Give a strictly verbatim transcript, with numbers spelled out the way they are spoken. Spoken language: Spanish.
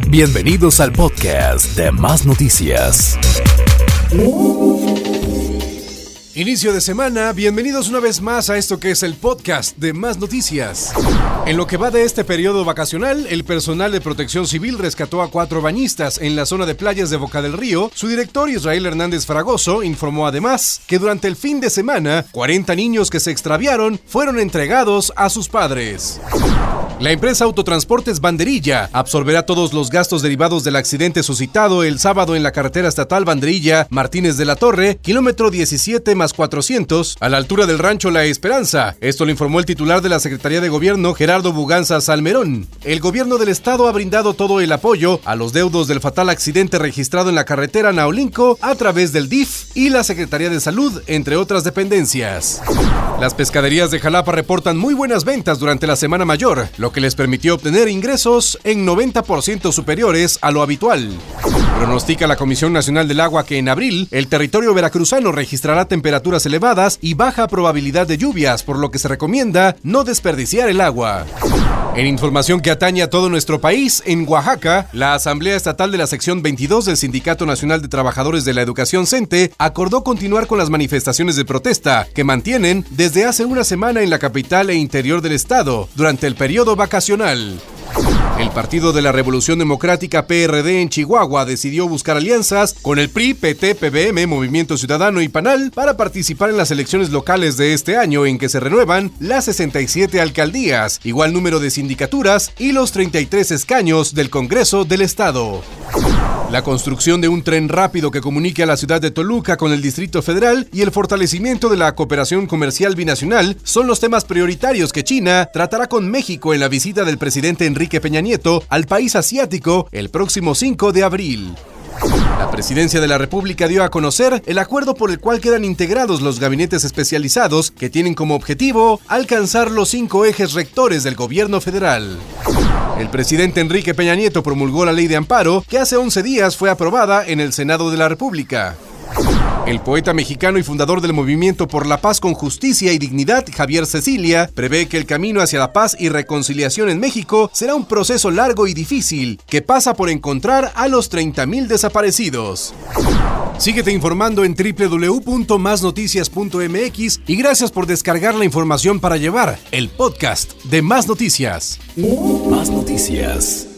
Bienvenidos al podcast de Más Noticias. Inicio de semana, bienvenidos una vez más a esto que es el podcast de Más Noticias. En lo que va de este periodo vacacional, el personal de Protección Civil rescató a cuatro bañistas en la zona de playas de Boca del Río. Su director, Israel Hernández Fragoso, informó además que durante el fin de semana, cuarenta niños que se extraviaron fueron entregados a sus padres. La empresa Autotransportes Banderilla absorberá todos los gastos derivados del accidente suscitado el sábado en la carretera estatal Banderilla Martínez de la Torre, kilómetro diecisiete más cuatrocientos, a la altura del rancho La Esperanza. Esto lo informó el titular de la Secretaría de Gobierno, Gerardo Buganza Salmerón. El gobierno del estado ha brindado todo el apoyo a los deudos del fatal accidente registrado en la carretera Naolinco a través del D I F y la Secretaría de Salud, entre otras dependencias. Las pescaderías de Jalapa reportan muy buenas ventas durante la Semana Mayor, lo que les permitió obtener ingresos en noventa por ciento superiores a lo habitual. Pronostica la Comisión Nacional del Agua que en abril el territorio veracruzano registrará temperaturas elevadas y baja probabilidad de lluvias, por lo que se recomienda no desperdiciar el agua. En información que atañe a todo nuestro país, en Oaxaca, la Asamblea Estatal de la Sección veintidós del Sindicato Nacional de Trabajadores de la Educación CENTE acordó continuar con las manifestaciones de protesta que mantienen desde hace una semana en la capital e interior del estado durante el periodo vacacional. El Partido de la Revolución Democrática P R D en Chihuahua decidió buscar alianzas con el P R I, P T, P B M, Movimiento Ciudadano y PANAL para participar en las elecciones locales de este año, en que se renuevan las sesenta y siete alcaldías, igual número de sindicaturas y los treinta y tres escaños del Congreso del Estado. La construcción de un tren rápido que comunique a la ciudad de Toluca con el Distrito Federal y el fortalecimiento de la cooperación comercial binacional son los temas prioritarios que China tratará con México en la visita del presidente Enrique Peña Nieto al país asiático el próximo cinco de abril. La Presidencia de la República dio a conocer el acuerdo por el cual quedan integrados los gabinetes especializados que tienen como objetivo alcanzar los cinco ejes rectores del gobierno federal. El presidente Enrique Peña Nieto promulgó la ley de amparo que hace once días fue aprobada en el Senado de la República. El poeta mexicano y fundador del Movimiento por la Paz con Justicia y Dignidad, Javier Cecilia, prevé que el camino hacia la paz y reconciliación en México será un proceso largo y difícil que pasa por encontrar a los treinta mil desaparecidos. Síguete informando en doble u doble u doble u punto más noticias punto m x y gracias por descargar la información para llevar el podcast de Más Noticias. Más Noticias.